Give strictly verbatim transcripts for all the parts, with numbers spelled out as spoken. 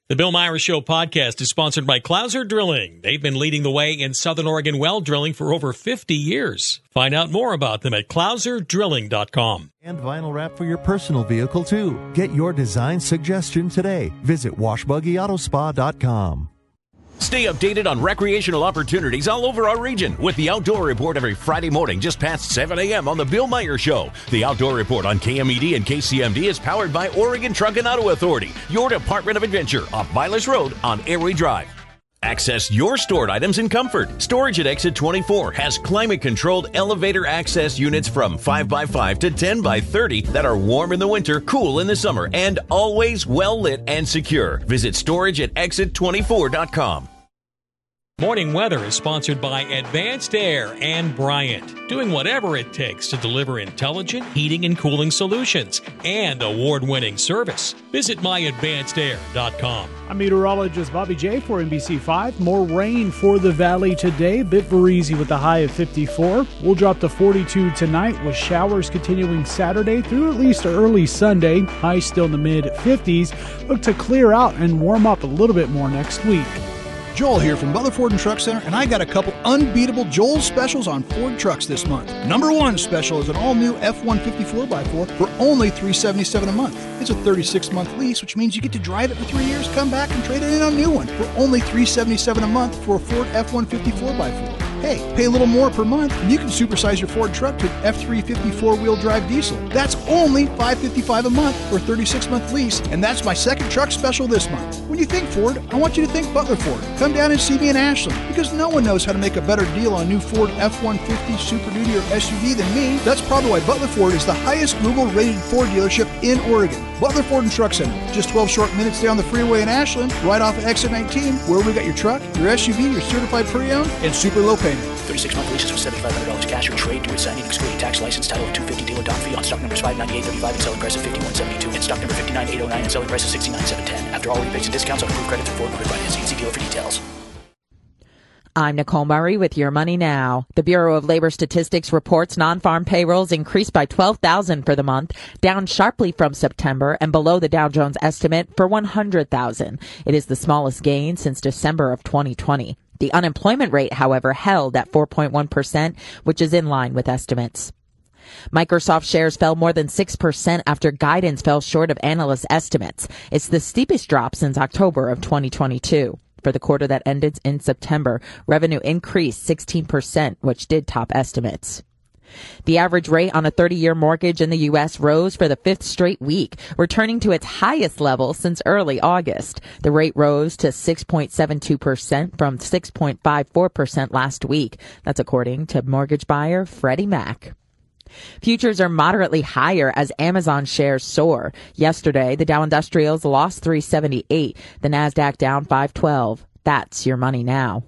The Bill Myers Show podcast is sponsored by Clouser Drilling. They've been leading the way in Southern Oregon well drilling for over fifty years. Find out more about them at clouser drilling dot com. And vinyl wrap for your personal vehicle, too. Get your design suggestion today. Visit wash buggy auto spa dot com. Stay updated on recreational opportunities all over our region with the Outdoor Report every Friday morning just past seven a.m. on The Bill Myers Show. The Outdoor Report on K M E D and K C M D is powered by Oregon Truck and Auto Authority, your Department of Adventure off Vilas Road on Airway Drive. Access your stored items in comfort. Storage at Exit twenty-four has climate-controlled elevator access units from five by five to ten by thirty that are warm in the winter, cool in the summer, and always well-lit and secure. Visit storage at exit twenty-four dot com. Morning Weather is sponsored by Advanced Air and Bryant, doing whatever it takes to deliver intelligent heating and cooling solutions and award-winning service. Visit my advanced air dot com. I'm meteorologist Bobby J for N B C five. More rain for the valley today. A bit breezy with a high of fifty-four. We'll drop to forty-two tonight with showers continuing Saturday through at least early Sunday. High still in the mid fifties. Look to clear out and warm up a little bit more next week. Joel here from Butler Ford and Truck Center, and I got a couple unbeatable Joel specials on Ford trucks this month. Number one special is an all-new F one fifty four by four for only three hundred seventy-seven dollars a month. It's a thirty-six month lease, which means you get to drive it for three years, come back, and trade it in on a new one for only three hundred seventy-seven dollars a month for a Ford F one fifty four by four. Hey, pay a little more per month, and you can supersize your Ford truck to an F three fifty four-wheel drive diesel. That's only five hundred fifty-five dollars a month for a thirty-six month lease, and that's my second truck special this month. When you think Ford, I want you to think Butler Ford. Come down and see me in Ashland, because no one knows how to make a better deal on a new Ford F one fifty, Super Duty, or S U V than me. That's probably why Butler Ford is the highest Google-rated Ford dealership in Oregon. Butler Ford and Truck Center, just twelve short minutes down the freeway in Ashland, right off of exit nineteen, where we got your truck, your S U V, your certified pre-owned, and super low payment. thirty-six month leases with seventy-five hundred dollars cash or trade to its signing, excluding tax, license, title, and two hundred fifty dollars dealer doc fee on stock numbers five ninety-eight thirty-five and selling price of fifty-one seventy-two, and stock number fifty-nine eight oh nine and selling price of sixty-nine seven ten. After all rebates and discounts on approved credit through Ford Motor Financing. See dealer for details. I'm Nicole Murray with Your Money Now. The Bureau of Labor Statistics reports non-farm payrolls increased by twelve thousand for the month, down sharply from September and below the Dow Jones estimate for one hundred thousand. It is the smallest gain since December of twenty twenty. The unemployment rate, however, held at four point one percent, which is in line with estimates. Microsoft shares fell more than six percent after guidance fell short of analyst estimates. It's the steepest drop since October of twenty twenty-two. For the quarter that ended in September, revenue increased sixteen percent, which did top estimates. The average rate on a thirty-year mortgage in the U S rose for the fifth straight week, returning to its highest level since early August. The rate rose to six point seven two percent from six point five four percent last week. That's according to mortgage buyer Freddie Mac. Futures are moderately higher as Amazon shares soar. Yesterday, the Dow Industrials lost three seventy-eight, the Nasdaq down five twelve. That's Your Money Now.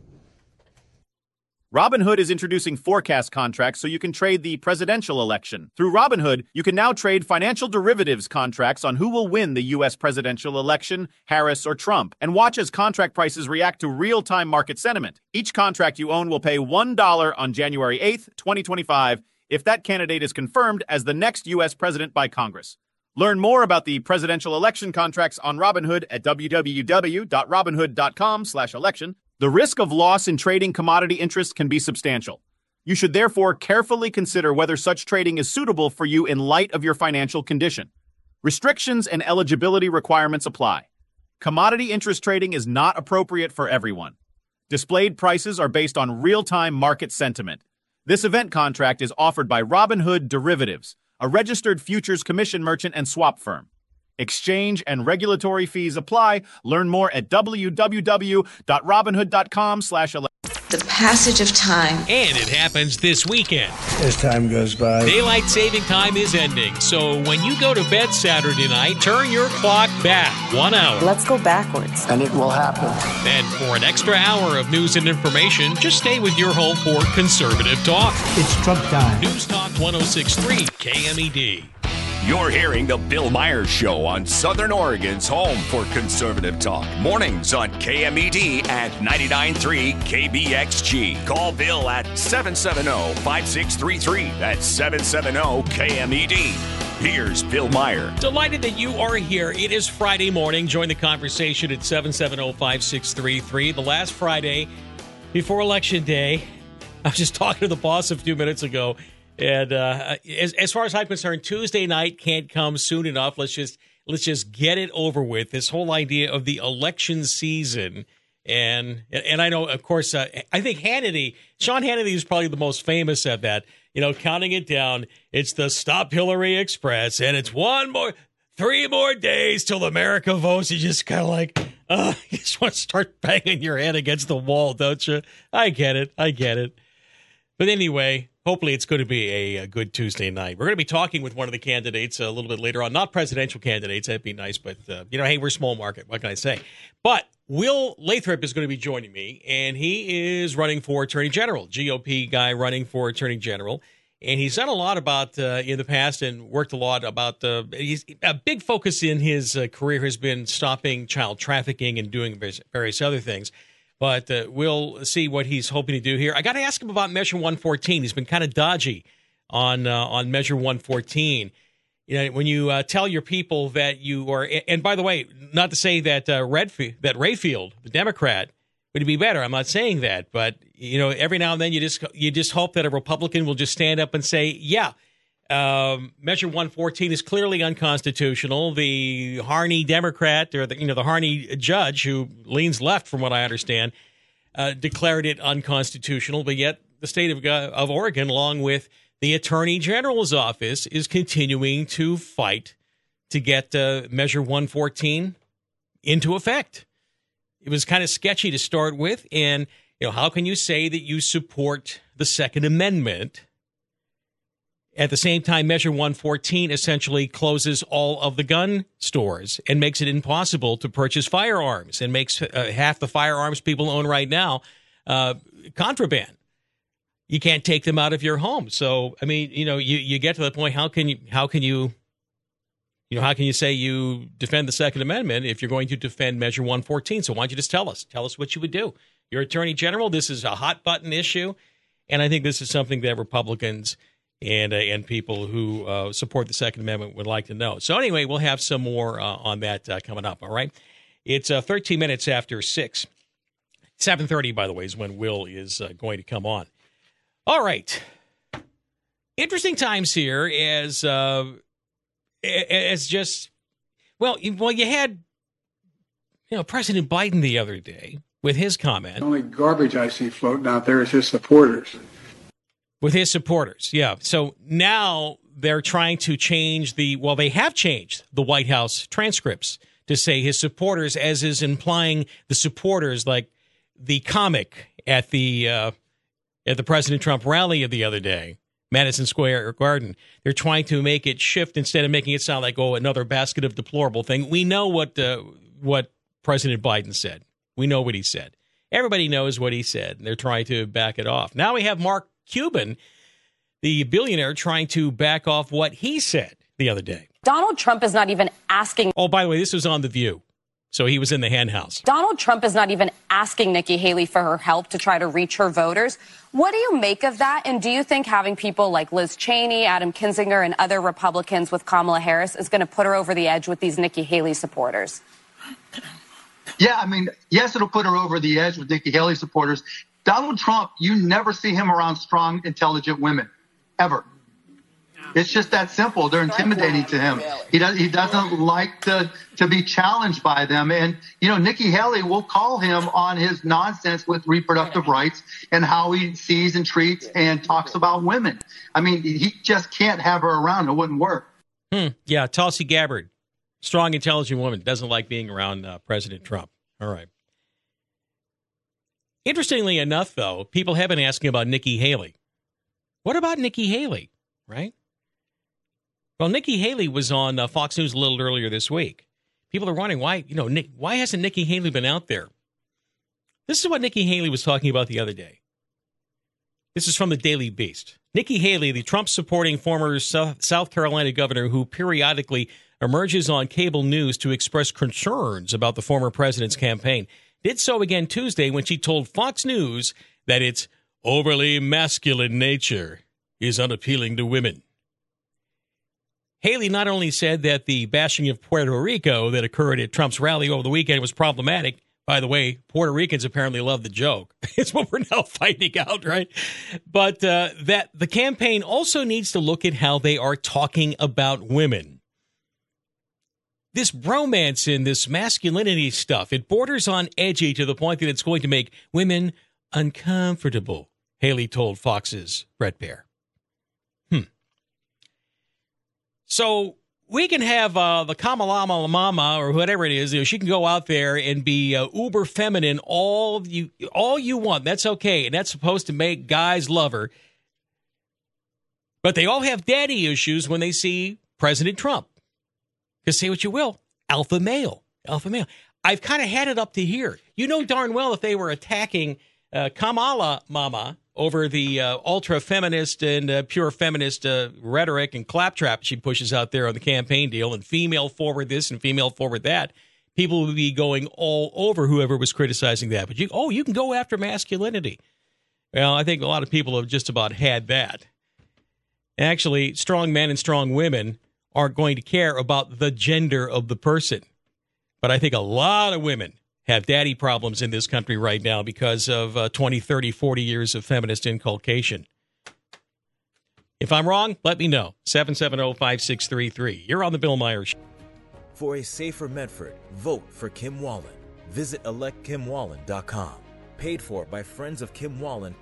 Robinhood is introducing forecast contracts so you can trade the presidential election. Through Robinhood, you can now trade financial derivatives contracts on who will win the U S presidential election, Harris or Trump, and watch as contract prices react to real-time market sentiment. Each contract you own will pay one dollar on January eighth, twenty twenty-five, if that candidate is confirmed as the next U S president by Congress. Learn more about the presidential election contracts on Robinhood at w w w dot robinhood dot com slash election. The risk of loss in trading commodity interests can be substantial. You should therefore carefully consider whether such trading is suitable for you in light of your financial condition. Restrictions and eligibility requirements apply. Commodity interest trading is not appropriate for everyone. Displayed prices are based on real-time market sentiment. This event contract is offered by Robinhood Derivatives, a registered futures commission merchant and swap firm. Exchange and regulatory fees apply. Learn more at w w w dot robinhood dot com slash election. The passage of time. And it happens this weekend. As time goes by. Daylight saving time is ending, so when you go to bed Saturday night, turn your clock back one hour. Let's go backwards. And it will happen. Then for an extra hour of news and information, just stay with your home for Conservative Talk. It's Trump time. News Talk one oh six point three K M E D. You're hearing The Bill Myers Show on Southern Oregon's home for conservative talk. Mornings on K M E D and ninety-nine point three K B X G. Call Bill at seven seven zero, five six three three. That's seven seven zero K M E D. here's Bill Meyer. Delighted that you are here. It is Friday morning. Join the conversation at seven seven zero, five six three three. The last Friday before Election Day. I was just talking to the boss a few minutes ago. And uh, as, as far as I'm concerned, Tuesday night can't come soon enough. Let's just let's just get it over with. This whole idea of the election season. And and I know, of course, uh, I think Hannity, Sean Hannity is probably the most famous at that. You know, counting it down, it's the Stop Hillary Express, and it's one more, three more days till America votes. You just kind of like, uh, you just want to start banging your head against the wall, don't you? I get it. I get it. But anyway, hopefully it's going to be a, a good Tuesday night. We're going to be talking with one of the candidates a little bit later on. Not presidential candidates. That'd be nice. But, uh, you know, hey, we're small market. What can I say? But Will Lathrop is going to be joining me, and he is running for Attorney General, G O P guy running for Attorney General. And he's done a lot about uh, in the past and worked a lot about uh, he's, a big focus in his uh, career has been stopping child trafficking and doing various, various other things. But uh, we'll see what he's hoping to do here. I got to ask him about Measure one fourteen. He's been kind of dodgy on uh, on Measure one fourteen. You know, when you uh, tell your people that you are, and by the way, not to say that uh, Redfield, that Rayfield, the Democrat, would be better. I'm not saying that, but you know, every now and then you just you just hope that a Republican will just stand up and say, yeah, um, Measure one fourteen is clearly unconstitutional. The Harney Democrat, or the you know the Harney judge who leans left, from what I understand, uh, declared it unconstitutional. But yet, the state of of Oregon, along with the Attorney General's office, is continuing to fight to get uh, Measure one fourteen into effect. It was kind of sketchy to start with, and you know, how can you say that you support the Second Amendment at the same time Measure one fourteen essentially closes all of the gun stores and makes it impossible to purchase firearms and makes uh, half the firearms people own right now uh, contraband? You can't take them out of your home. So, I mean, you know, you, you get to the point, how can you, how can you, you know, how can you say you defend the Second Amendment if you're going to defend Measure one fourteen? So why don't you just tell us? Tell us what you would do. You're Attorney General. This is a hot button issue. And I think this is something that Republicans and uh, and people who uh, support the Second Amendment would like to know. So anyway, we'll have some more uh, on that uh, coming up, all right? It's uh, thirteen minutes after six. seven thirty, by the way, is when Will is uh, going to come on. All right. Interesting times here as uh, as just, well, well, you had, you know, President Biden the other day with his comment. The only garbage I see floating out there is his supporters. With his supporters, yeah. So now they're trying to change the, well, they have changed the White House transcripts to say his supporters, as is implying the supporters, like the comic at the uh, at the President Trump rally of the other day, Madison Square Garden. They're trying to make it shift instead of making it sound like, oh, another basket of deplorable thing. We know what uh, what President Biden said. We know what he said. Everybody knows what he said, and they're trying to back it off. Now we have Mark Cuban, the billionaire, trying to back off what he said the other day. Donald Trump is not even asking. Oh, by the way, this was on The View. So he was in the hen house. Donald Trump is not even asking Nikki Haley for her help to try to reach her voters. What do you make of that? And do you think having people like Liz Cheney, Adam Kinzinger, and other Republicans with Kamala Harris is going to put her over the edge with these Nikki Haley supporters? Yeah, I mean, yes, it'll put her over the edge with Nikki Haley supporters. Donald Trump, you never see him around strong, intelligent women, ever. It's just that simple. They're intimidating to him. He does. He doesn't like to to be challenged by them. And you know, Nikki Haley will call him on his nonsense with reproductive rights and how he sees and treats and talks about women. I mean, he just can't have her around. It wouldn't work. Hmm. Yeah, Tulsi Gabbard, strong, intelligent woman, doesn't like being around uh, President Trump. All right. Interestingly enough, though, people have been asking about Nikki Haley. What about Nikki Haley, right? Well, Nikki Haley was on uh, Fox News a little earlier this week. People are wondering why, you know, Nick, why hasn't Nikki Haley been out there? This is what Nikki Haley was talking about the other day. This is from the Daily Beast. Nikki Haley, the Trump-supporting former South Carolina governor who periodically emerges on cable news to express concerns about the former president's campaign, did so again Tuesday when she told Fox News that its overly masculine nature is unappealing to women. Haley not only said that the bashing of Puerto Rico that occurred at Trump's rally over the weekend was problematic. By the way, Puerto Ricans apparently love the joke. It's what we're now finding out, right? But uh, that the campaign also needs to look at how they are talking about women. This bromance and this masculinity stuff, it borders on edgy to the point that it's going to make women uncomfortable, Haley told Fox's Brett Baier. Hmm. So we can have uh, the Kamala Mama or whatever it is. You know, she can go out there and be uh, uber feminine all you all you want. That's okay, and that's supposed to make guys love her. But they all have daddy issues when they see President Trump. Because say what you will, alpha male, alpha male. I've kind of had it up to here. You know darn well if they were attacking uh, Kamala Mama over the uh, ultra-feminist and uh, pure feminist uh, rhetoric and claptrap she pushes out there on the campaign deal and female forward this and female forward that, people would be going all over whoever was criticizing that. But, you, oh, you can go after masculinity. Well, I think a lot of people have just about had that. Actually, strong men and strong women aren't going to care about the gender of the person. But I think a lot of women have daddy problems in this country right now because of uh, twenty, thirty, forty years of feminist inculcation. If I'm wrong, let me know. seven seven zero, five six three three. You're on the Bill Myers Show. For a safer Medford, vote for Kim Wallen. Visit elect kim wallen dot com. Paid for by Friends of Kim Wallen.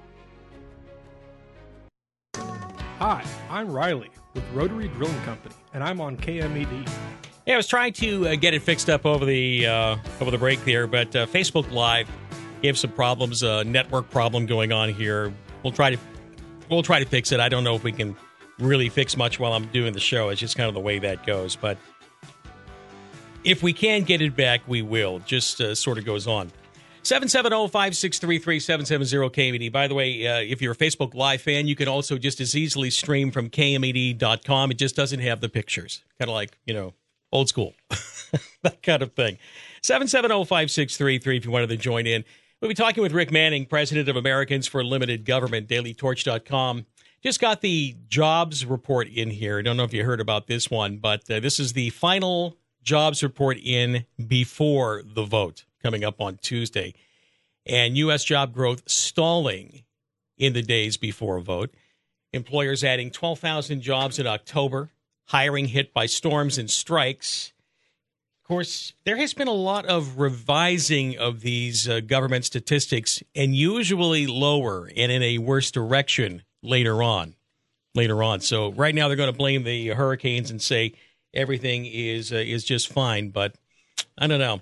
Hi, I'm Riley with Rotary Drilling Company, and I'm on K M E D. Yeah, I was trying to uh, get it fixed up over the uh, over the break there, but uh, Facebook Live gave some problems, a uh, network problem going on here. We'll try to we'll try to fix it. I don't know if we can really fix much while I'm doing the show. It's just kind of the way that goes. But if we can get it back, we will. Just uh, sort of goes on. seven seven zero, five six three three, seven seven zero K M E D. By the way, uh, if you're a Facebook Live fan, you can also just as easily stream from K M E D dot com. It just doesn't have the pictures. Kind of like, you know, old school. That kind of thing. seven seven zero, five six three three if you wanted to join in. We'll be talking with Rick Manning, president of Americans for Limited Government, daily torch dot com. Just got the jobs report in here. I don't know if you heard about this one, but uh, this is the final jobs report in before the vote coming up on Tuesday. And U S job growth stalling in the days before a vote. Employers adding twelve thousand jobs in October. Hiring hit by storms and strikes. Of course, there has been a lot of revising of these uh, government statistics, and usually lower and in a worse direction later on. Later on. So right now they're going to blame the hurricanes and say everything is uh, is just fine. But I don't know.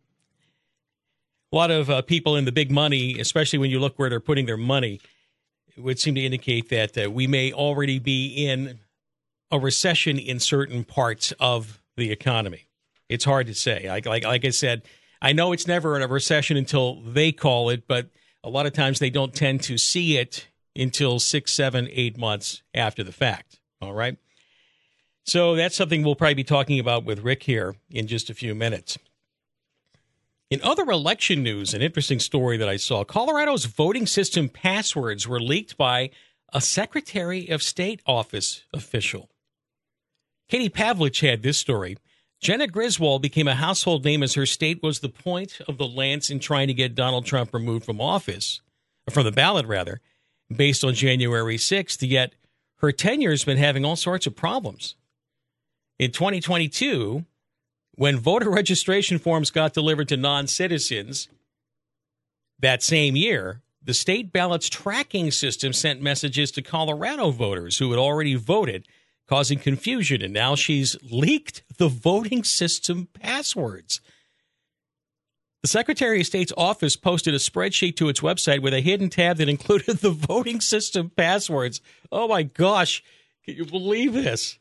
A lot of uh, people in the big money, especially when you look where they're putting their money, would seem to indicate that uh, we may already be in a recession in certain parts of the economy. It's hard to say. Like, like, like I said, I know it's never in a recession until they call it, but a lot of times they don't tend to see it until six, seven, eight months after the fact. All right? So that's something we'll probably be talking about with Rick here in just a few minutes. In other election news, an interesting story that I saw, Colorado's voting system passwords were leaked by a Secretary of State office official. Katie Pavlich had this story. Jenna Griswold became a household name as her state was the point of the lance in trying to get Donald Trump removed from office, or from the ballot, rather, based on January sixth, yet her tenure has been having all sorts of problems. In twenty twenty-two, when voter registration forms got delivered to non-citizens that same year, the state ballot's tracking system sent messages to Colorado voters who had already voted, causing confusion, and now she's leaked the voting system passwords. The Secretary of State's office posted a spreadsheet to its website with a hidden tab that included the voting system passwords. Oh, my gosh. Can you believe this?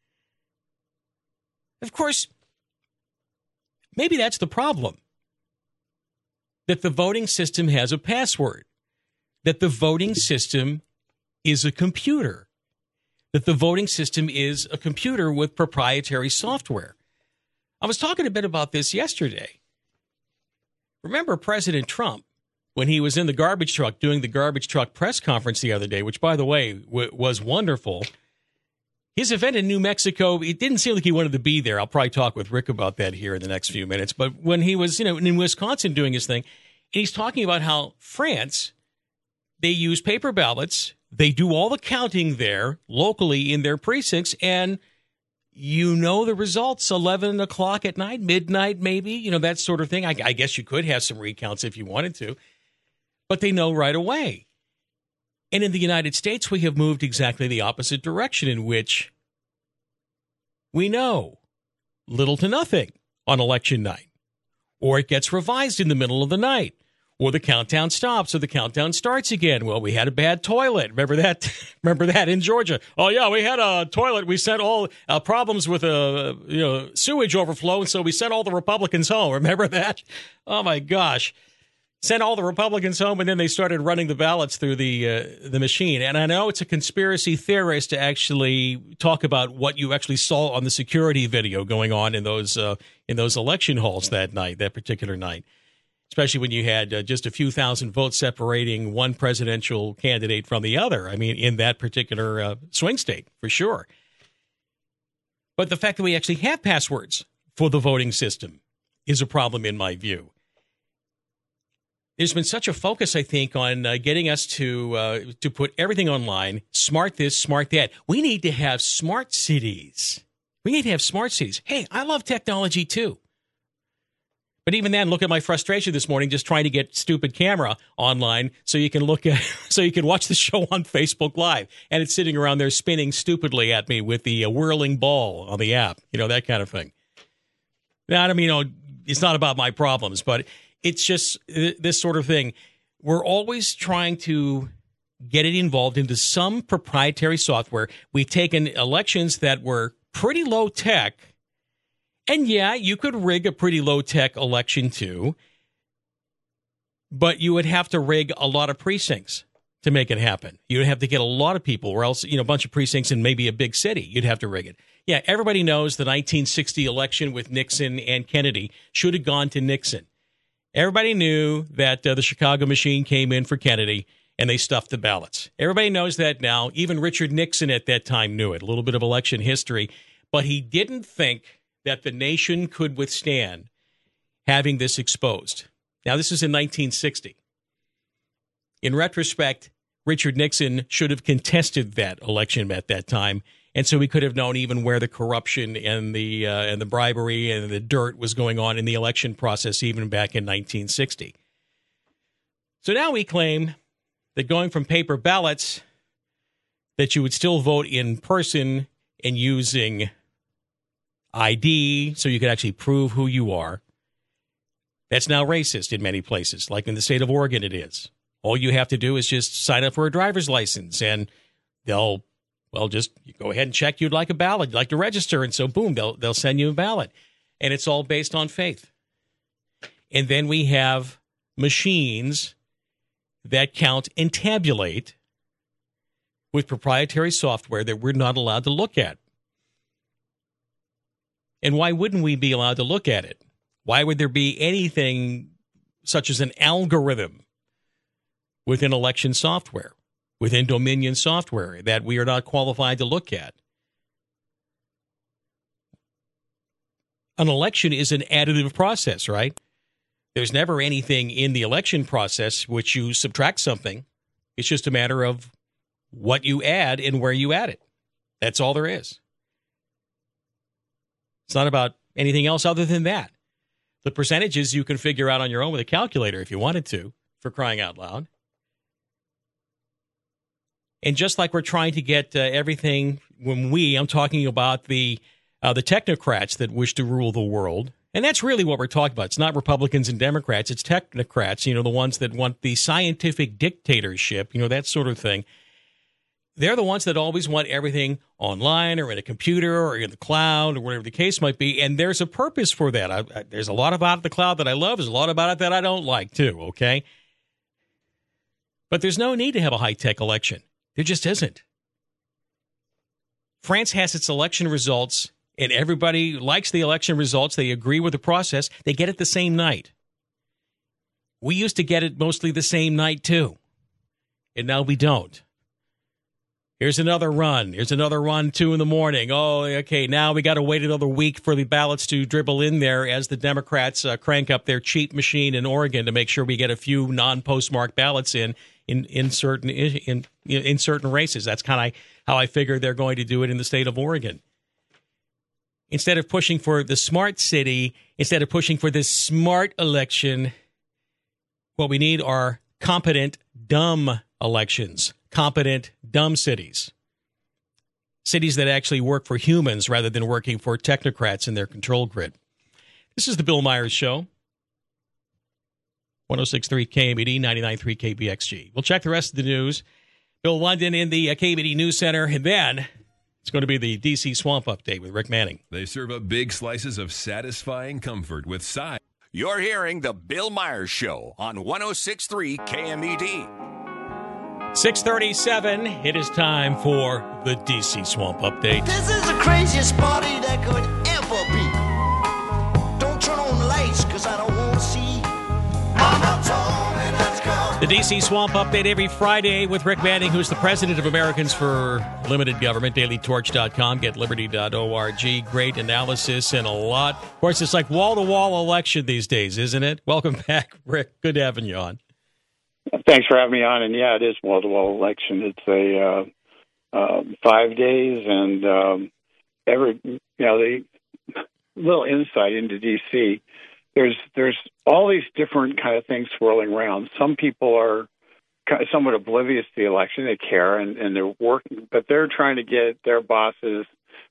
Of course, maybe that's the problem, that the voting system has a password, that the voting system is a computer, that the voting system is a computer with proprietary software. I was talking a bit about this yesterday. Remember President Trump, when he was in the garbage truck doing the garbage truck press conference the other day, which, by the way, w- was wonderful. His event in New Mexico, it didn't seem like he wanted to be there. I'll probably talk with Rick about that here in the next few minutes. But when he was, you know, in Wisconsin doing his thing, and he's talking about how France, they use paper ballots. They do all the counting there locally in their precincts, and you know the results eleven o'clock at night, midnight maybe, you know, that sort of thing. I, I guess you could have some recounts if you wanted to, but they know right away. And in the United States, we have moved exactly the opposite direction, in which we know little to nothing on election night, or it gets revised in the middle of the night, or the countdown stops, or the countdown starts again. Well, we had a bad toilet. Remember that? Remember that in Georgia? Oh, yeah, we had a toilet. We sent all uh, problems with a you know sewage overflow, and so we sent all the Republicans home. Remember that? Oh, my gosh. Sent all the Republicans home, and then they started running the ballots through the uh, the machine. And I know it's a conspiracy theorist to actually talk about what you actually saw on the security video going on in those uh, in those election halls that night, that particular night. Especially when you had uh, just a few thousand votes separating one presidential candidate from the other. I mean, in that particular uh, swing state, for sure. But the fact that we actually have passwords for the voting system is a problem in my view. There's been such a focus, I think, on uh, getting us to uh, to put everything online, smart this, smart that. We need to have smart cities. We need to have smart cities. Hey, I love technology, too. But even then, look at my frustration this morning just trying to get stupid camera online so you can look at, so you can watch the show on Facebook Live. And it's sitting around there spinning stupidly at me with the uh, whirling ball on the app, you know, that kind of thing. Now, I don't mean, you know, it's not about my problems, but it's just this sort of thing. We're always trying to get it involved into some proprietary software. We've taken elections that were pretty low tech. And yeah, you could rig a pretty low-tech election, too, but you would have to rig a lot of precincts to make it happen. You would have to get a lot of people, or else, you know, a bunch of precincts in maybe a big city. You'd have to rig it. Yeah, everybody knows the nineteen sixty election with Nixon and Kennedy should have gone to Nixon. Everybody knew that uh, the Chicago machine came in for Kennedy, and they stuffed the ballots. Everybody knows that now. Even Richard Nixon at that time knew it. A little bit of election history. But he didn't think that the nation could withstand having this exposed. Now, this is in nineteen sixty. In retrospect, Richard Nixon should have contested that election at that time, and so we could have known even where the corruption and the uh, and the bribery and the dirt was going on in the election process even back in nineteen sixty. So now we claim that going from paper ballots, that you would still vote in person and using I D, so you could actually prove who you are. That's now racist in many places, like in the state of Oregon it is. All you have to do is just sign up for a driver's license, and they'll, well, just go ahead and check you'd like a ballot, you'd like to register, and so boom, they'll they'll send you a ballot. And it's all based on faith. And then we have machines that count and tabulate with proprietary software that we're not allowed to look at. And why wouldn't we be allowed to look at it? Why would there be anything such as an algorithm within election software, within Dominion software, that we are not qualified to look at? An election is an additive process, right? There's never anything in the election process which you subtract something. It's just a matter of what you add and where you add it. That's all there is. It's not about anything else other than that. The percentages you can figure out on your own with a calculator if you wanted to, for crying out loud. And just like we're trying to get uh, everything, when we, I'm talking about the uh, the technocrats that wish to rule the world, and that's really what we're talking about. It's not Republicans and Democrats, it's technocrats, you know, the ones that want the scientific dictatorship, you know, that sort of thing. They're the ones that always want everything online or in a computer or in the cloud or whatever the case might be. And there's a purpose for that. I, I, there's a lot about the cloud that I love. There's a lot about it that I don't like, too, okay? But there's no need to have a high-tech election. There just isn't. France has its election results, and everybody likes the election results. They agree with the process. They get it the same night. We used to get it mostly the same night, too. And now we don't. Here's another run. Here's another run, two in the morning. Oh, okay, now we got to wait another week for the ballots to dribble in there as the Democrats uh, crank up their cheap machine in Oregon to make sure we get a few non-postmarked ballots in in, in certain in, in certain races. That's kind of how I figure they're going to do it in the state of Oregon. Instead of pushing for the smart city, instead of pushing for this smart election, what we need are competent, dumb elections. Competent, dumb cities. Cities that actually work for humans rather than working for technocrats in their control grid. This is the Bill Myers Show. one oh six point three K M E D, ninety-nine point three K B X G. We'll check the rest of the news. Bill London in the uh, K M E D News Center. And then it's going to be the D C Swamp Update with Rick Manning. They serve up big slices of satisfying comfort with side. You're hearing the Bill Myers Show on one oh six point three K M E D. six thirty-seven, it is time for the D C Swamp Update. This is the craziest party that could ever be. Don't turn on the lights, because I don't want to see. Mama told me let's go. The D C Swamp Update every Friday with Rick Manning, who's the president of Americans for Limited Government, daily torch dot com, get liberty dot org. Great analysis and a lot. Of course, it's like wall-to-wall election these days, isn't it? Welcome back, Rick. Good having you on. Thanks for having me on. And yeah, it is wall-to-wall election. It's a uh, uh, five days, and um, every you know the little insight into D C. There's there's all these different kind of things swirling around. Some people are kind of somewhat oblivious to the election. They care and, and they're working, but they're trying to get their bosses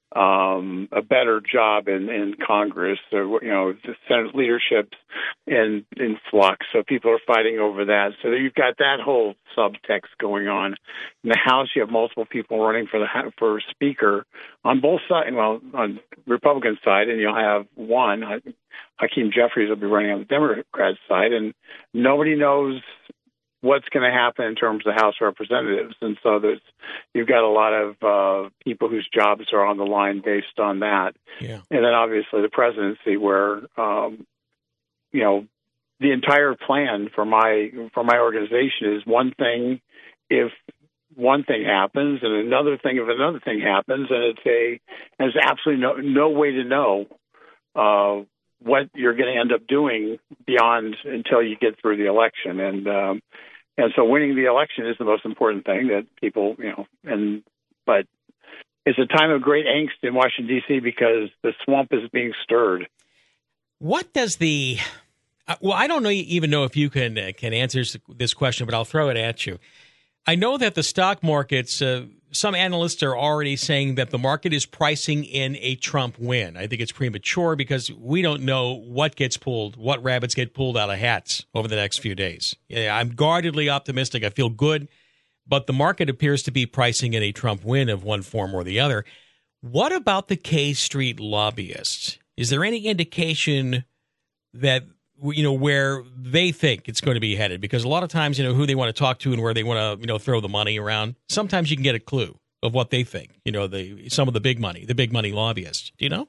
um, a better job in, in Congress. So, you know, the Senate leadership's in, in flux. So people are fighting over that. So you've got that whole subtext going on. In the House, you have multiple people running for the for Speaker on both sides. Well, on Republican side, and you'll have one. Hakeem Jeffries will be running on the Democrat side, and nobody knows what's going to happen in terms of House Representatives. And so there's, you've got a lot of uh, people whose jobs are on the line based on that. Yeah. And then obviously the presidency, where, um, you know, the entire plan for my for my organization is one thing if one thing happens, and another thing if another thing happens, and it's a there's absolutely no no way to know uh, what you're going to end up doing beyond until you get through the election. And um, and so winning the election is the most important thing that people, you know, and but it's a time of great angst in Washington, D C because the swamp is being stirred. What does the uh, well, I don't know even know if you can uh, can answer this question, but I'll throw it at you. I know that the stock markets, uh, some analysts are already saying that the market is pricing in a Trump win. I think it's premature because we don't know what gets pulled, what rabbits get pulled out of hats over the next few days. Yeah, I'm guardedly optimistic. I feel good, but the market appears to be pricing in a Trump win of one form or the other. What about the K Street lobbyists? Is there any indication that, you know, where they think it's going to be headed? Because a lot of times, you know, who they want to talk to and where they want to, you know, throw the money around, sometimes you can get a clue of what they think, you know, the some of the big money, the big money lobbyists. Do you know?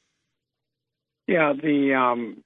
Yeah, the um,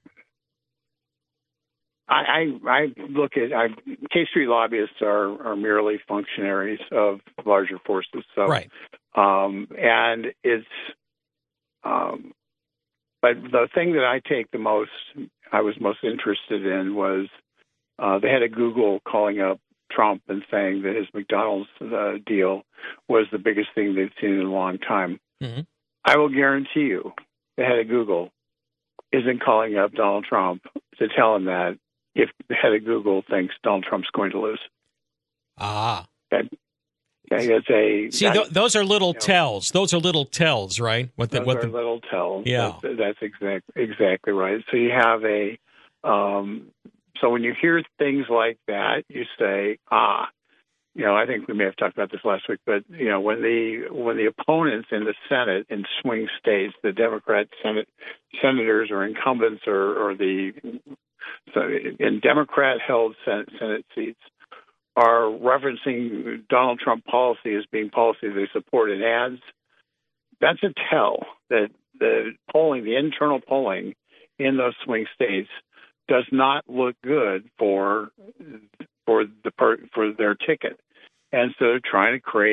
I, I I look at I, K Street lobbyists are, are merely functionaries of larger forces. So, right. Um, and it's um, but the thing that I take the most, I was most interested in was uh, the head of Google calling up Trump and saying that his McDonald's uh, deal was the biggest thing they've seen in a long time. Mm-hmm. I will guarantee you the head of Google isn't calling up Donald Trump to tell him that if the head of Google thinks Donald Trump's going to lose. Ah. Okay. Okay, that's a, See, that, th- those are little you know, tells. Those are little tells, right? What the, those what are the, little tells. Yeah. That's, that's exact, exactly right. So you have a, um, so when you hear things like that, you say, ah, you know, I think we may have talked about this last week, but, you know, when the when the opponents in the Senate in swing states, the Democrat Senate senators or incumbents or, or the so in Democrat-held Senate, Senate seats, are referencing Donald Trump policy as being policy they support in ads, that's a tell that the polling, the internal polling in those swing states does not look good for for the for their ticket. And so they're trying to create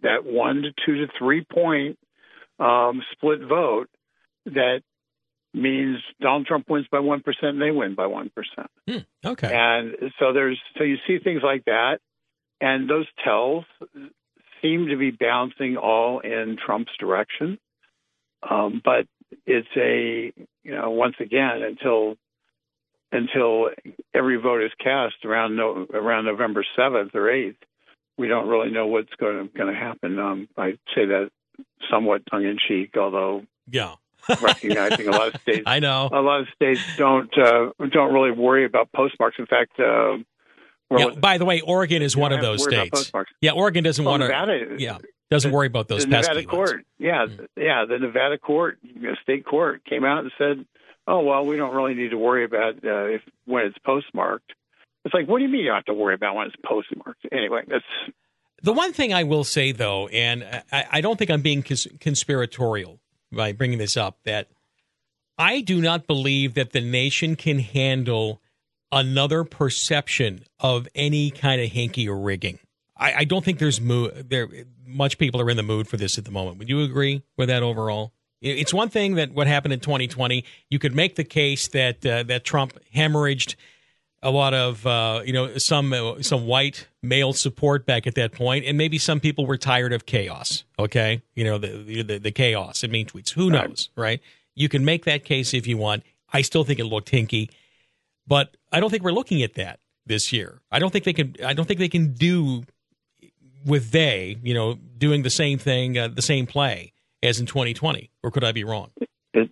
that one to two to three point um, split vote that means Donald Trump wins by one percent and they win by one percent. Hmm, okay. And so there's so you see things like that, and those tells seem to be bouncing all in Trump's direction. Um, but it's a, you know, once again, until until every vote is cast around no, around November seventh or eighth, we don't really know what's going to, going to happen. Um, I say that somewhat tongue in cheek, although yeah. recognizing a lot of states, I know a lot of states don't uh, don't really worry about postmarks. In fact, uh, yeah, by the way, Oregon is one of those states. Yeah, Oregon doesn't well, want to. Yeah, doesn't the, worry about those the Nevada pesky court. ones. Yeah, Mm. yeah, the Nevada court, you know, state court, came out and said, "Oh well, we don't really need to worry about uh, if when it's postmarked." It's like, what do you mean you don't have to worry about when it's postmarked? Anyway, that's the one thing I will say though, and I, I don't think I'm being cons- conspiratorial by bringing this up, that I do not believe that the nation can handle another perception of any kind of hinky or rigging. I, I don't think there's mo- there much people are in the mood for this at the moment. Would you agree with that overall? It's one thing that what happened in twenty twenty. You could make the case that uh, that Trump hemorrhaged a lot of uh, you know some uh, some white male support back at that point, and maybe some people were tired of chaos. Okay, you know the the, the chaos and mean tweets. Who knows, right? You can make that case if you want. I still think it looked hinky, but I don't think we're looking at that this year. I don't think they can. I don't think they can do with they, you know, doing the same thing, uh, the same play as in twenty twenty. Or could I be wrong? It,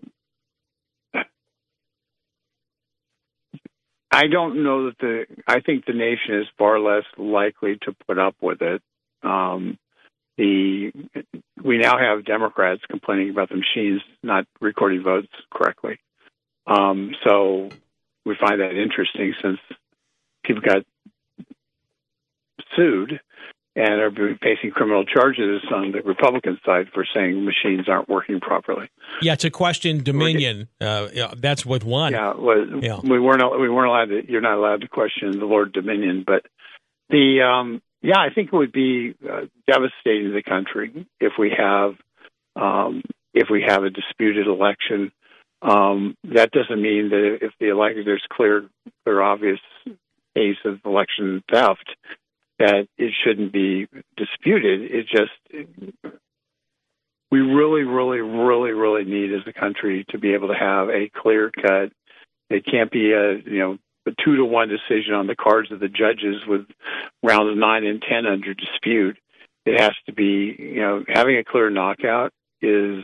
I don't know that the. I think the nation is far less likely to put up with it. Um, the we now have Democrats complaining about the machines not recording votes correctly. Um, so we find that interesting since people got sued and are facing criminal charges on the Republican side for saying machines aren't working properly. Yeah, to question Dominion, uh, yeah, that's with one. Yeah, well, yeah, we weren't we weren't allowed to. You're not allowed to question the Lord Dominion, but the um, yeah, I think it would be uh, devastating to the country if we have um, if we have a disputed election. Um, that doesn't mean that if the election there's clear, clear, obvious case of election theft, that it shouldn't be disputed. It just, we really, really, really, really need as a country to be able to have a clear cut. It can't be a, you know, a two to one decision on the cards of the judges with rounds nine and ten under dispute. It has to be, you know, having a clear knockout is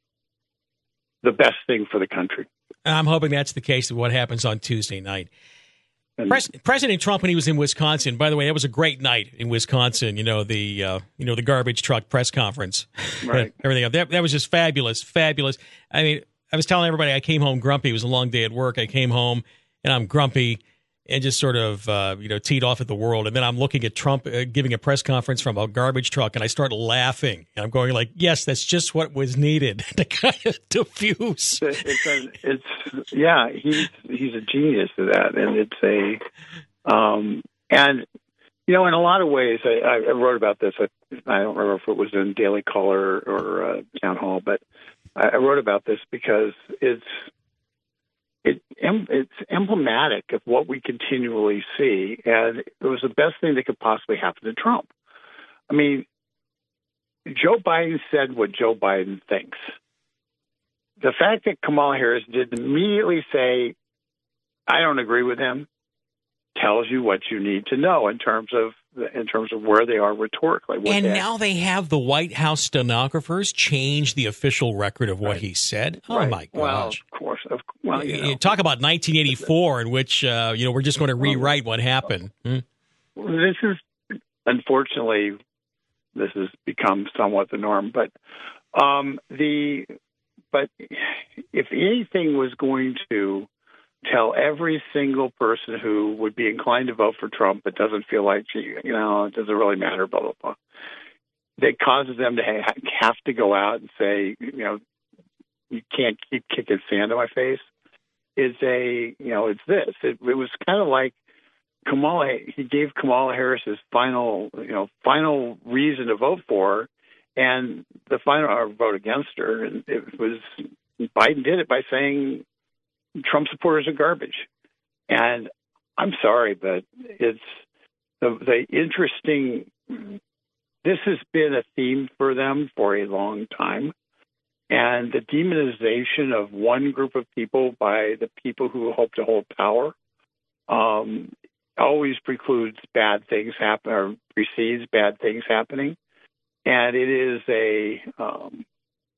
the best thing for the country. I'm hoping that's the case of what happens on Tuesday night. Pres- President Trump, when he was in Wisconsin, by the way, that was a great night in Wisconsin. You know the uh, you know the garbage truck press conference, right? Everything else. That that was just fabulous, fabulous. I mean, I was telling everybody I came home grumpy. It was a long day at work. I came home and I'm grumpy and just sort of uh, you know teed off at the world. And then I'm looking at Trump uh, giving a press conference from a garbage truck, and I start laughing. And I'm going like, yes, that's just what was needed to kind of diffuse. It's, it's, it's yeah, he's he's a genius at that, and it's a um, and you know in a lot of ways, I, I wrote about this. I, I don't remember if it was in Daily Caller or uh, Town Hall, but I, I wrote about this because it's. It, it's emblematic of what we continually see, and it was the best thing that could possibly happen to Trump. I mean, Joe Biden said what Joe Biden thinks. The fact that Kamala Harris didn't immediately say, I don't agree with him, tells you what you need to know in terms of in terms of where they are rhetorically. And now they have the White House stenographers change the official record of what right. he said. Oh, right. my gosh. Well, of course. Of, well, you know. Talk about nineteen eighty-four in which, uh, you know, we're just going to rewrite what happened. Hmm? This is, unfortunately, this has become somewhat the norm. But um, the but if anything was going to tell every single person who would be inclined to vote for Trump but doesn't feel like, you know, it doesn't really matter, blah, blah, blah, that causes them to ha- have to go out and say, you know, you can't keep kicking sand in my face, is a, you know, it's this. It, it was kind of like Kamala, he gave Kamala Harris his final, you know, final reason to vote for her and the final vote against her, and it was Biden did it by saying Trump supporters are garbage. And I'm sorry, but it's the, the interesting. This has been a theme for them for a long time. And the demonization of one group of people by the people who hope to hold power um, always precludes bad things happen or precedes bad things happening. And it is a, um,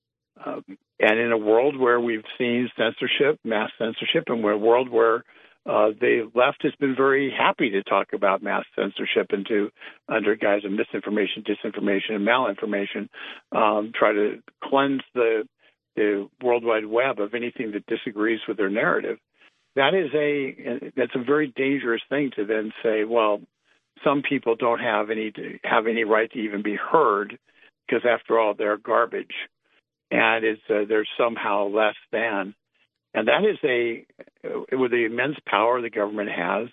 um, and in a world where we've seen censorship, mass censorship, and we're a world where uh, the left has been very happy to talk about mass censorship and to, under guise of misinformation, disinformation, and malinformation, um, try to cleanse the the World Wide Web of anything that disagrees with their narrative. That is a that's a very dangerous thing to then say, well, some people don't have any have any right to even be heard because, after all, they're garbage, and it's uh, they're somehow less than. And that is a with the immense power the government has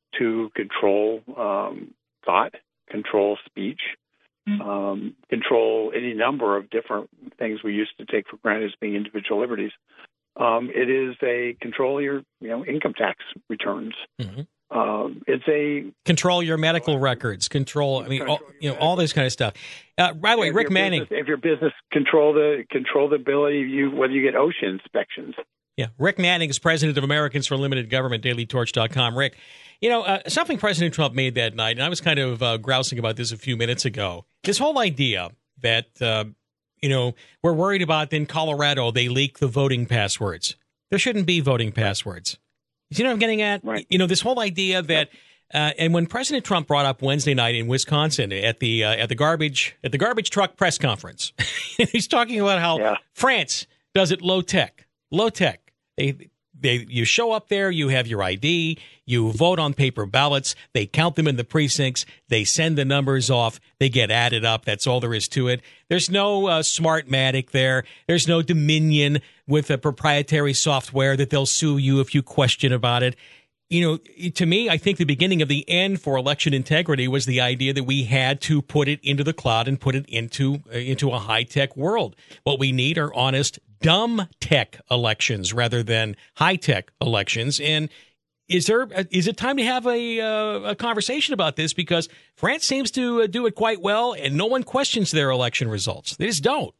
to control um, thought, control speech, mm-hmm. um, control any number of different things we used to take for granted as being individual liberties. Um, it is a control your you know income tax returns. Mm-hmm. Um, it's a control your medical records, control. I mean, all, you know, all this kind of stuff. Uh, by the way, Rick Manning. Business, if your business control the control the ability you whether you get OSHA inspections. Yeah, Rick Manning is president of Americans for Limited Government, daily torch dot com. Rick, you know, uh, something President Trump made that night, and I was kind of uh, grousing about this a few minutes ago. This whole idea that, uh, you know, we're worried about in Colorado, they leak the voting passwords. There shouldn't be voting passwords. You know what I'm getting at? Right. You know, this whole idea that, uh, and when President Trump brought up Wednesday night in Wisconsin at the uh, at the garbage at the garbage truck press conference, he's talking about how yeah. France does it low tech, low tech. They, they, you show up there, you have your I D, you vote on paper ballots, they count them in the precincts, they send the numbers off, they get added up. That's all there is to it. There's no uh, Smartmatic there. There's no Dominion with a proprietary software that they'll sue you if you question about it. You know, to me, I think the beginning of the end for election integrity was the idea that we had to put it into the cloud and put it into uh, into a high-tech world. What we need are honest, dumb tech elections rather than high-tech elections. And is there is it time to have a uh, a conversation about this? Because France seems to uh, do it quite well, and no one questions their election results. They just don't.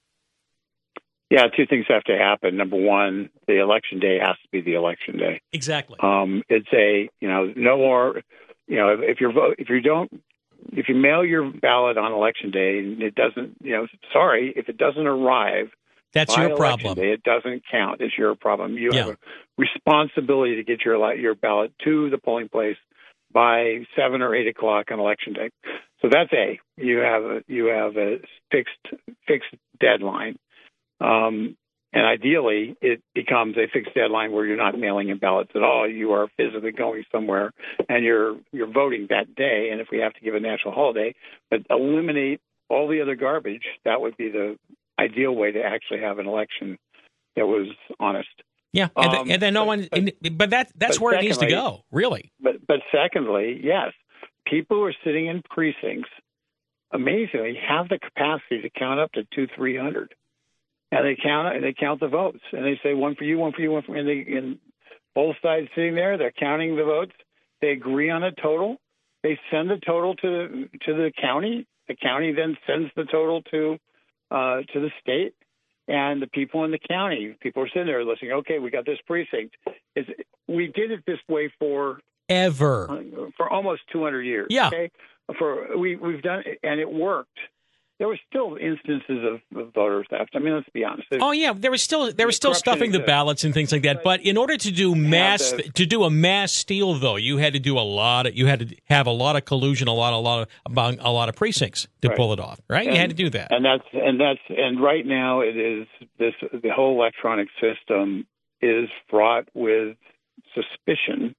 Yeah, two things have to happen. Number one, the election day has to be the election day. Exactly. Um, it's a you know no more you know if, if you're vote if you don't if you mail your ballot on election day and it doesn't you know sorry if it doesn't arrive. That's your problem. Day, it doesn't count. It's your problem. You yeah. have a responsibility to get your your ballot to the polling place by seven or eight o'clock on election day. So that's a you have a you have a fixed fixed deadline. Um, and ideally, it becomes a fixed deadline where you're not mailing in ballots at all. You are physically going somewhere, and you're you're voting that day. And if we have to give a national holiday, but eliminate all the other garbage, that would be the ideal way to actually have an election that was honest. Yeah, and, um, the, and then no but, one. But, but that that's but where secondly, it needs to go, really. But but secondly, yes, people who are sitting in precincts amazingly have the capacity to count up to two, three hundred. And they count and they count the votes, and they say one for you, one for you, one for me. And, they, and both sides sitting there, they're counting the votes. They agree on a total. They send the total to to the county. The county then sends the total to uh, to the state, and the people in the county. People are sitting there listening. Okay, we got this precinct. It's, we did it this way for ever uh, for almost two hundred years. Yeah, okay? for we we've done it, and it worked. There were still instances of, of voter theft. I mean, let's be honest. Oh yeah, there was still there was still stuffing the ballots and things like that. But in order to do mass the, to do a mass steal, though, you had to do a lot. Of, you had to have a lot of collusion, a lot, a lot of among a lot of precincts to right. pull it off. Right, and, you had to do that. And that's and that's and right now it is this the whole electronic system is fraught with suspicion,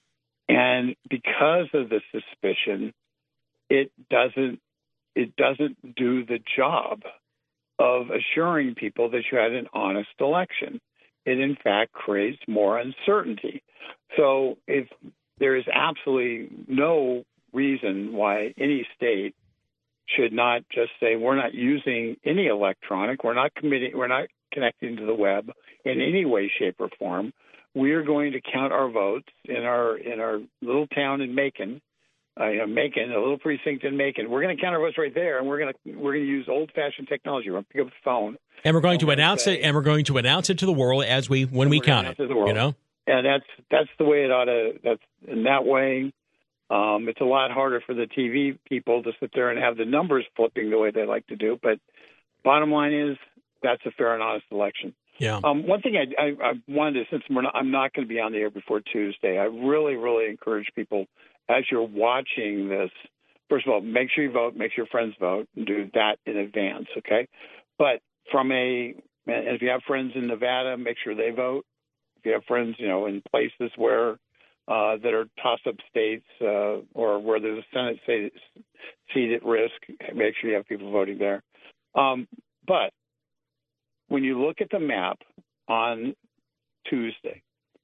and because of the suspicion, it doesn't. It doesn't do the job of assuring people that you had an honest election. It, in fact, creates more uncertainty. So if there is absolutely no reason why any state should not just say we're not using any electronic, we're not committing, we're not connecting to the web in any way, shape, or form. We are going to count our votes in our in our little town in Macon, uh, you know, Macon, a little precinct in Macon. We're going to count our votes right there, and we're going to we're going to use old-fashioned technology. We're going to pick up the phone, and we're going to and announce say, it, and we're going to announce it to the world as we when we count it. You know, and that's that's the way it ought to. That's in that way. Um, it's a lot harder for the T V people to sit there and have the numbers flipping the way they like to do. But bottom line is that's a fair and honest election. Yeah. Um, one thing I, I, I wanted to, since we're not, I'm not going to be on the air before Tuesday, I really, really encourage people as you're watching this, first of all, make sure you vote, make sure your friends vote, and do that in advance, okay? But from a, and if you have friends in Nevada, make sure they vote. If you have friends, you know, in places where uh, that are toss-up states uh, or where there's a Senate seat at risk, make sure you have people voting there. Um, but when you look at the map on Tuesday,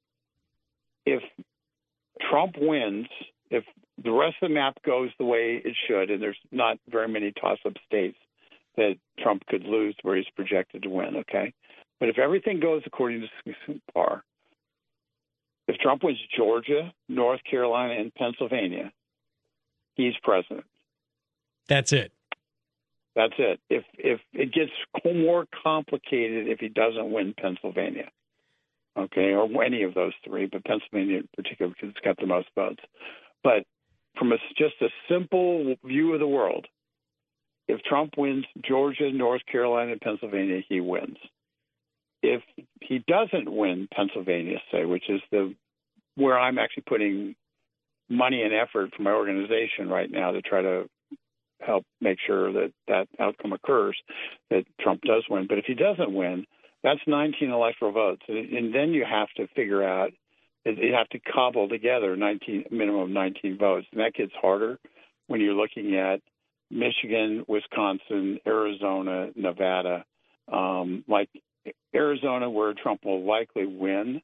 if Trump wins, if the rest of the map goes the way it should, and there's not very many toss-up states that Trump could lose where he's projected to win, okay? But if everything goes according to par, if Trump wins Georgia, North Carolina, and Pennsylvania, he's president. That's it. That's it. If if it gets more complicated if he doesn't win Pennsylvania, okay, or any of those three, but Pennsylvania in particular because it's got the most votes. But from a, just a simple view of the world, if Trump wins Georgia, North Carolina, and Pennsylvania, he wins. If he doesn't win Pennsylvania, say, which is the where I'm actually putting money and effort for my organization right now to try to help make sure that that outcome occurs, that Trump does win. But if he doesn't win, that's nineteen electoral votes. And then you have to figure out, you have to cobble together nineteen, minimum of nineteen votes. And that gets harder when you're looking at Michigan, Wisconsin, Arizona, Nevada. Um, like Arizona, where Trump will likely win,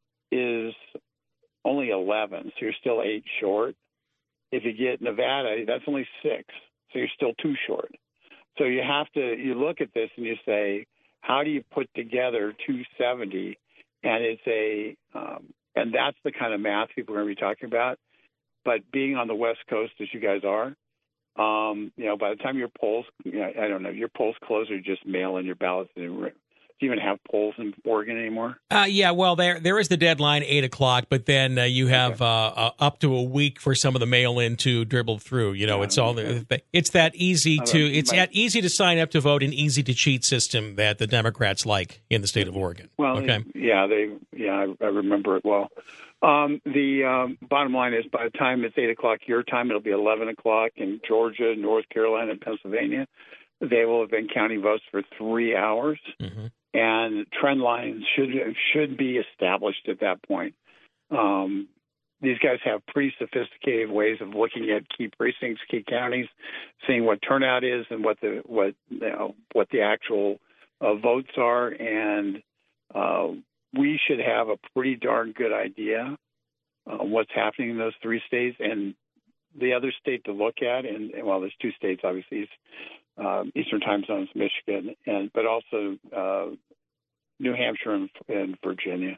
is only eleven. So you're still eight short. If you get Nevada, that's only six. So you're still two short. So you have to, you look at this and you say, how do you put together two seventy? And it's a, um, and that's the kind of math people are going to be talking about. But being on the West Coast, as you guys are, um, you know, by the time your polls, you know, I don't know, your polls close or you just mail in your ballots. Do you even have polls in Oregon anymore? Uh, yeah, well, there there is the deadline, eight o'clock, but then uh, you have okay. uh, uh, up to a week for some of the mail-in to dribble through. You know, yeah, it's all okay. it's that easy to it's that easy to sign up to vote and easy to cheat system that the Democrats like in the state of Oregon. Well, okay, yeah, they yeah, I, I remember it well. Um, the um, bottom line is, by the time it's eight o'clock your time, it'll be eleven o'clock in Georgia, North Carolina, and Pennsylvania. They will have been counting votes for three hours. Mm-hmm. And trend lines should should be established at that point. Um, these guys have pretty sophisticated ways of looking at key precincts, key counties, seeing what turnout is and what the what you know, what the actual uh, votes are, and uh, we should have a pretty darn good idea uh, what's happening in those three states. And the other state to look at, and well, there's two states obviously. Um, Eastern time zones, Michigan, and but also uh, New Hampshire and, and Virginia,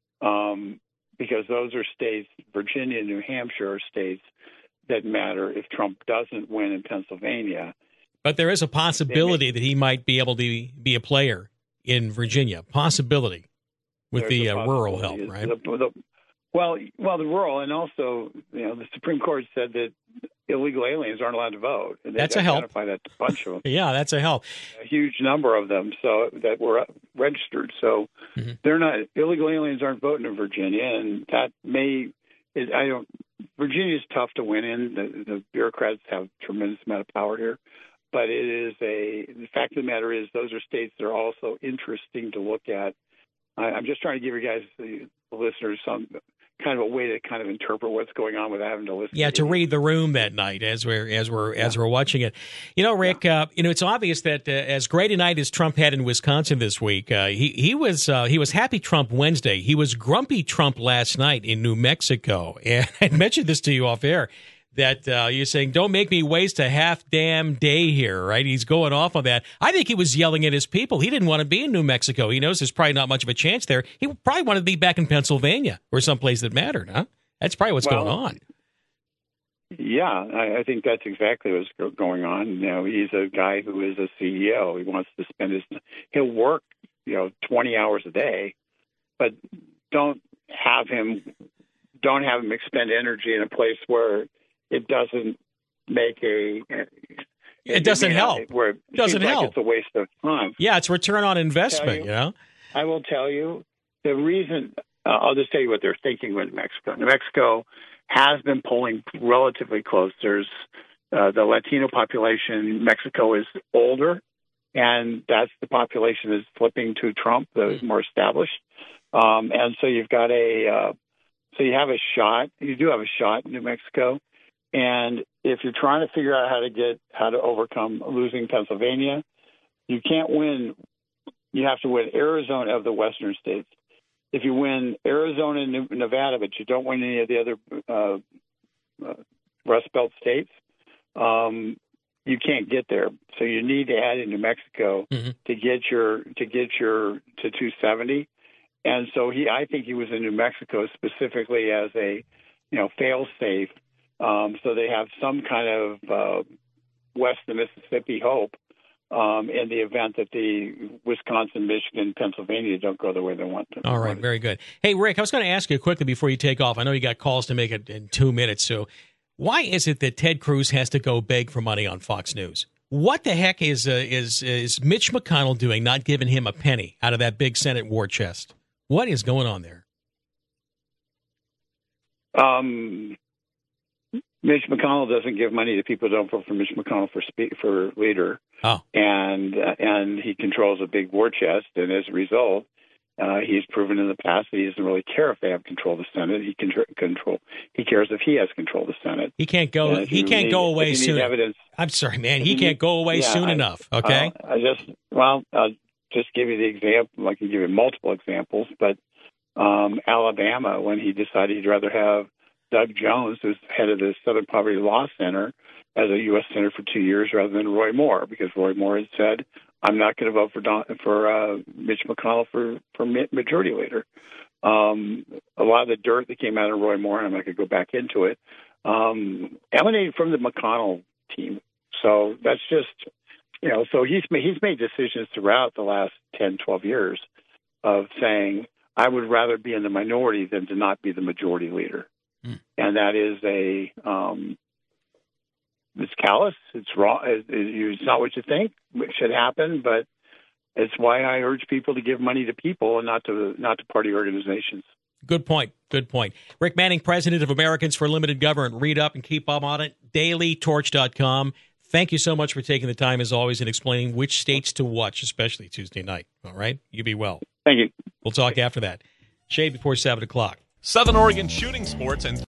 um, because those are states. Virginia and New Hampshire are states that matter if Trump doesn't win in Pennsylvania. But there is a possibility that he might be able to be a player in Virginia. Possibility with the uh, rural help, right? The, the, well, well, the rural, and also, you know, the Supreme Court said that illegal aliens aren't allowed to vote. And that's a help. That a bunch of them. Yeah, that's a help. A huge number of them, so that were registered. So mm-hmm. they're not illegal aliens aren't voting in Virginia, and that may. It, I don't. Virginia's tough to win in. The, the bureaucrats have a tremendous amount of power here, but it is a. The fact of the matter is, those are states that are also interesting to look at. I, I'm just trying to give you guys, the, the listeners, some. kind of a way to kind of interpret what's going on without having to listen. Yeah, to, to read the room that night as we're as we're yeah. as we're watching it. You know, Rick. Yeah. Uh, you know, it's obvious that uh, as great a night as Trump had in Wisconsin this week, uh, he he was uh, he was happy Trump Wednesday. He was grumpy Trump last night in New Mexico. And I mentioned this to you off air. that uh, you're saying, don't make me waste a half damn day here, right? He's going off on that. I think he was yelling at his people. He didn't want to be in New Mexico. He knows there's probably not much of a chance there. He probably wanted to be back in Pennsylvania or someplace that mattered, huh? That's probably what's well, going on. Yeah, I, I think that's exactly what's going on. You know, he's a guy who is a C E O. He wants to spend his, he'll work, you know, twenty hours a day, but don't have him, don't have him expend energy in a place where it doesn't make a. It doesn't help. Where it doesn't seems help. Like it's a waste of time. Yeah, it's return on investment. You, you know, I will tell you the reason. Uh, I'll just tell you what they're thinking with New Mexico. New Mexico has been polling relatively close. There's uh, the Latino population. Mexico is older, and that's the population is flipping to Trump, the more established. Um, and so you've got a. Uh, So you have a shot. You do have a shot in New Mexico, and if you're trying to figure out how to get how to overcome losing Pennsylvania, you can't win. You have to win Arizona of the western states. If you win Arizona and Nevada, but you don't win any of the other uh, uh, Rust Belt states, um, you can't get there. So you need to add in New Mexico mm-hmm. to get your to get your to two seventy. And so he, I think he was in New Mexico specifically as a, you know, fail-safe. Um, so they have some kind of uh, west of Mississippi hope um, in the event that the Wisconsin, Michigan, Pennsylvania don't go the way they want to. All right, very good. Hey, Rick, I was going to ask you quickly before you take off. I know you got calls to make it in two minutes. So why is it that Ted Cruz has to go beg for money on Fox News? What the heck is uh, is is Mitch McConnell doing, not giving him a penny out of that big Senate war chest? What is going on there? Um, Mitch McConnell doesn't give money to people who don't vote for Mitch McConnell for spe- for leader. Oh. And uh, and he controls a big war chest, and as a result, uh, he's proven in the past that he doesn't really care if they have control of the Senate. He can control. He cares if he has control of the Senate. He can't go. He can't need, go away soon. Evidence, I'm sorry, man. He can't need, go away yeah, soon I, enough. Okay. Uh, I just well. Uh, Just give you the example, I can give you multiple examples, but um, Alabama, when he decided he'd rather have Doug Jones, who's head of the Southern Poverty Law Center, as a U S senator for two years rather than Roy Moore, because Roy Moore had said, I'm not going to vote for Don, for uh, Mitch McConnell for, for majority leader. Um, a lot of the dirt that came out of Roy Moore, and I'm not going to go back into it, um, emanated from the McConnell team. So that's just... You know, so he's made, he's made decisions throughout the last ten, twelve years of saying, I would rather be in the minority than to not be the majority leader. Mm. And that is a, um, it's callous. It's wrong. It's not what you think it should happen, but it's why I urge people to give money to people and not to, not to party organizations. Good point. Good point. Rick Manning, president of Americans for Limited Government. Read up and keep up on it. daily torch dot com. Thank you so much for taking the time, as always, and explaining which states to watch, especially Tuesday night. All right? You be well. Thank you. We'll talk after that. Shade before seven o'clock. Southern Oregon Shooting Sports and